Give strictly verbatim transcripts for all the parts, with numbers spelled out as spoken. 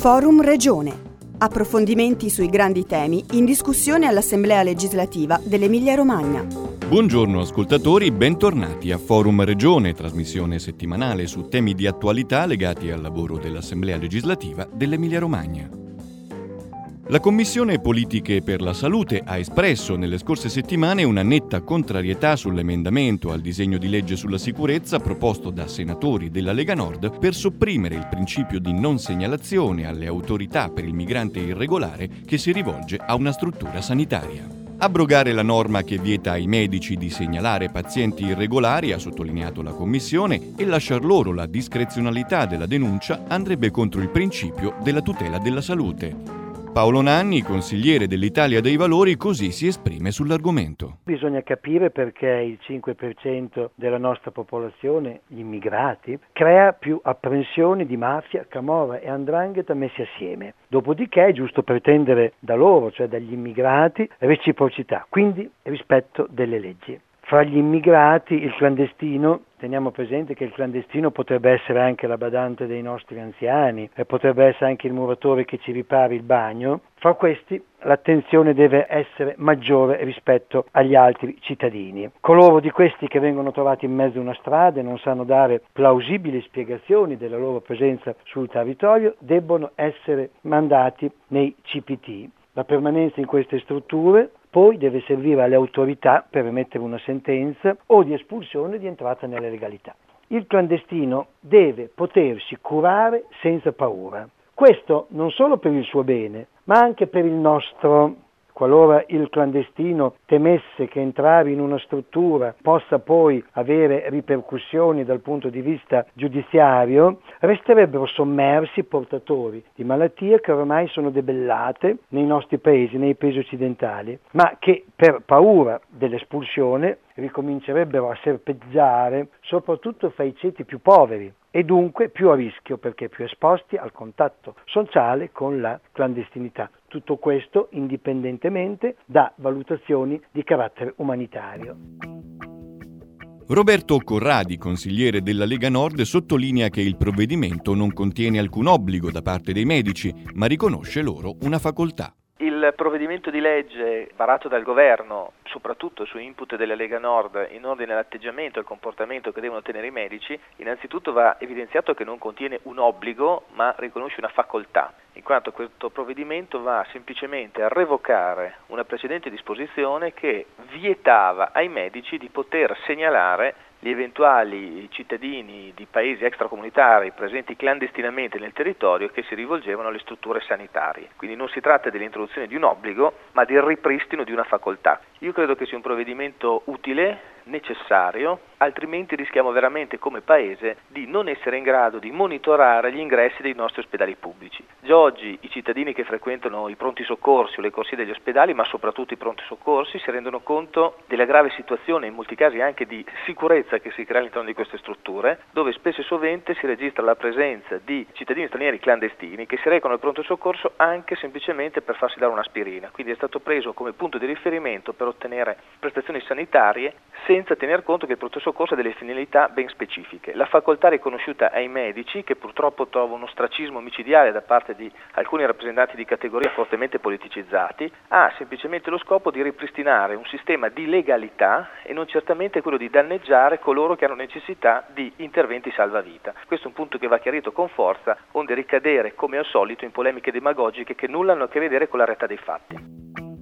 Forum Regione. Approfondimenti sui grandi temi in discussione all'Assemblea legislativa dell'Emilia-Romagna. Buongiorno ascoltatori, bentornati a Forum Regione, trasmissione settimanale su temi di attualità legati al lavoro dell'Assemblea legislativa dell'Emilia-Romagna. La Commissione Politiche per la Salute ha espresso nelle scorse settimane una netta contrarietà sull'emendamento al disegno di legge sulla sicurezza proposto da senatori della Lega Nord per sopprimere il principio di non segnalazione alle autorità per il migrante irregolare che si rivolge a una struttura sanitaria. Abrogare la norma che vieta ai medici di segnalare pazienti irregolari, ha sottolineato la Commissione, e lasciar loro la discrezionalità della denuncia andrebbe contro il principio della tutela della salute. Paolo Nanni, consigliere dell'Italia dei Valori, così si esprime sull'argomento. Bisogna capire perché il cinque per cento della nostra popolazione, gli immigrati, crea più apprensioni di mafia, camorra e 'ndrangheta messi assieme. Dopodiché è giusto pretendere da loro, cioè dagli immigrati, reciprocità, quindi rispetto delle leggi. Fra gli immigrati il clandestino, teniamo presente che il clandestino potrebbe essere anche la badante dei nostri anziani, e potrebbe essere anche il muratore che ci ripari il bagno. Fra questi l'attenzione deve essere maggiore rispetto agli altri cittadini. Coloro di questi che vengono trovati in mezzo a una strada e non sanno dare plausibili spiegazioni della loro presenza sul territorio debbono essere mandati nei C P T. La permanenza in queste strutture poi deve servire alle autorità per emettere una sentenza o di espulsione di entrata nella legalità. Il clandestino deve potersi curare senza paura. Questo non solo per il suo bene, ma anche per il nostro. Qualora il clandestino temesse che entrare in una struttura possa poi avere ripercussioni dal punto di vista giudiziario, resterebbero sommersi portatori di malattie che ormai sono debellate nei nostri paesi, nei paesi occidentali, ma che per paura dell'espulsione ricomincerebbero a serpeggiare soprattutto fra i ceti più poveri e dunque più a rischio perché più esposti al contatto sociale con la clandestinità. Tutto questo indipendentemente da valutazioni di carattere umanitario. Roberto Corradi, consigliere della Lega Nord, sottolinea che il provvedimento non contiene alcun obbligo da parte dei medici, ma riconosce loro una facoltà. Il provvedimento di legge varato dal governo, soprattutto su input della Lega Nord in ordine all'atteggiamento e al comportamento che devono tenere i medici, innanzitutto va evidenziato che non contiene un obbligo ma riconosce una facoltà, in quanto questo provvedimento va semplicemente a revocare una precedente disposizione che vietava ai medici di poter segnalare gli eventuali cittadini di paesi extracomunitari presenti clandestinamente nel territorio che si rivolgevano alle strutture sanitarie. Quindi non si tratta dell'introduzione di un obbligo, ma del ripristino di una facoltà. Io credo che sia un provvedimento utile, necessario, altrimenti rischiamo veramente come Paese di non essere in grado di monitorare gli ingressi dei nostri ospedali pubblici. Già oggi i cittadini che frequentano i pronti soccorsi o le corsie degli ospedali, ma soprattutto i pronti soccorsi, si rendono conto della grave situazione, in molti casi anche di sicurezza che si crea all'interno di queste strutture, dove spesso e sovente si registra la presenza di cittadini stranieri clandestini che si recano al pronto soccorso anche semplicemente per farsi dare un'aspirina. Quindi è stato preso come punto di riferimento per ottenere prestazioni sanitarie senza tener conto che il pronto soccorso ha delle finalità ben specifiche. La facoltà riconosciuta ai medici, che purtroppo trova uno ostracismo micidiale da parte di alcuni rappresentanti di categoria fortemente politicizzati, ha semplicemente lo scopo di ripristinare un sistema di legalità e non certamente quello di danneggiare coloro che hanno necessità di interventi salvavita. Questo è un punto che va chiarito con forza, onde ricadere come al solito in polemiche demagogiche che nulla hanno a che vedere con la realtà dei fatti.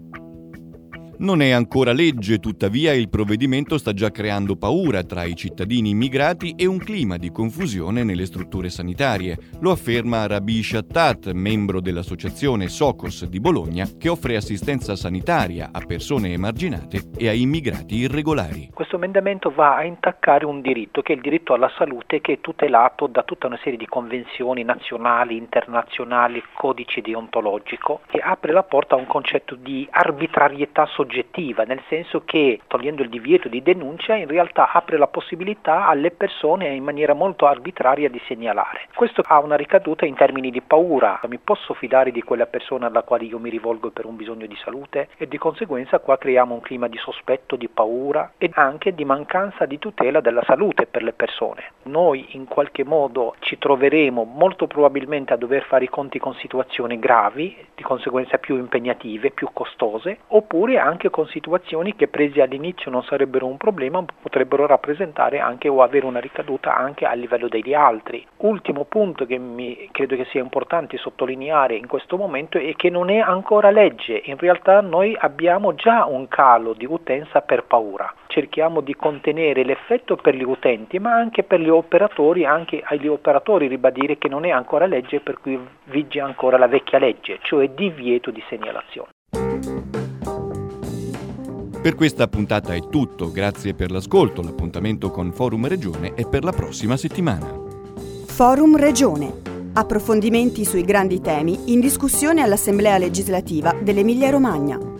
Non è ancora legge, tuttavia il provvedimento sta già creando paura tra i cittadini immigrati e un clima di confusione nelle strutture sanitarie. Lo afferma Rabi Shattat, membro dell'associazione SOCOS di Bologna, che offre assistenza sanitaria a persone emarginate e a immigrati irregolari. Questo emendamento va a intaccare un diritto, che è il diritto alla salute, che è tutelato da tutta una serie di convenzioni nazionali, internazionali, codice deontologico, e apre la porta a un concetto di arbitrarietà soggettiva oggettiva, nel senso che togliendo il divieto di denuncia in realtà apre la possibilità alle persone in maniera molto arbitraria di segnalare. Questo ha una ricaduta in termini di paura. Mi posso fidare di quella persona alla quale io mi rivolgo per un bisogno di salute? E di conseguenza qua creiamo un clima di sospetto, di paura e anche di mancanza di tutela della salute per le persone. Noi in qualche modo ci troveremo molto probabilmente a dover fare i conti con situazioni gravi, di conseguenza più impegnative, più costose, oppure anche con situazioni che prese all'inizio non sarebbero un problema, potrebbero rappresentare anche o avere una ricaduta anche a livello degli altri. Ultimo punto che mi credo che sia importante sottolineare in questo momento è che non è ancora legge. In realtà noi abbiamo già un calo di utenza per paura. Cerchiamo di contenere l'effetto per gli utenti, ma anche per gli operatori, anche agli operatori ribadire che non è ancora legge, per cui vige ancora la vecchia legge, cioè divieto di segnalazione. Per questa puntata è tutto, grazie per l'ascolto, l'appuntamento con Forum Regione è per la prossima settimana. Forum Regione. Approfondimenti sui grandi temi in discussione all'Assemblea legislativa dell'Emilia Romagna.